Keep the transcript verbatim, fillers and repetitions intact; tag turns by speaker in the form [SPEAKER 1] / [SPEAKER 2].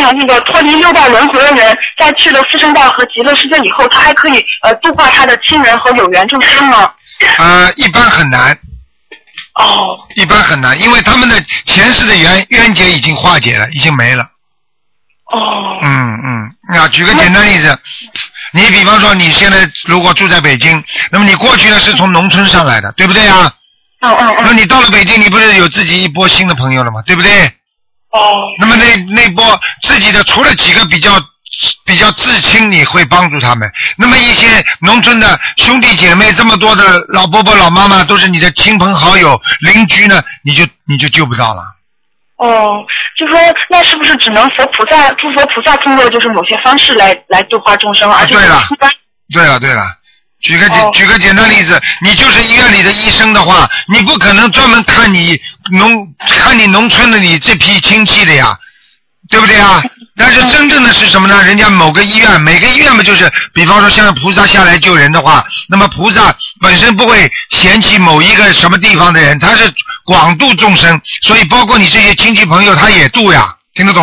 [SPEAKER 1] 那个脱离六道轮回的人，在去了四圣道和极乐世界以后，他还可以呃度化他的亲人和有缘众生吗？
[SPEAKER 2] 呃，一般很难。
[SPEAKER 1] 哦。
[SPEAKER 2] 一般很难，因为他们的前世的冤冤结已经化解了，已经没了。
[SPEAKER 1] 哦。
[SPEAKER 2] 嗯嗯，那举个简单例子，你比方说你现在如果住在北京，那么你过去呢是从农村上来的，对不对啊？
[SPEAKER 1] 嗯嗯嗯。
[SPEAKER 2] 那你到了北京，你不是有自己一波新的朋友了吗？对不对？
[SPEAKER 1] 哦。
[SPEAKER 2] 那么那那波自己的除了几个比较比较至亲，你会帮助他们。那么一些农村的兄弟姐妹，这么多的老伯伯老妈妈都是你的亲朋好友邻居呢，你就你就救不到了。
[SPEAKER 1] 哦，就说那是不是只能佛菩萨诸佛菩萨通过就是某些方式来来度化众生，而且
[SPEAKER 2] 对了
[SPEAKER 1] 一般。
[SPEAKER 2] 对了对了，举个简、
[SPEAKER 1] 哦、
[SPEAKER 2] 举个简单例子，你就是医院里的医生的话，你不可能专门看你农看你农村的你这批亲戚的呀，对不对啊？但是真正的是什么呢？人家某个医院，每个医院嘛，就是比方说像菩萨下来救人的话，那么菩萨本身不会嫌弃某一个什么地方的人，他是广度众生，所以包括你这些亲戚朋友他也度呀，听得懂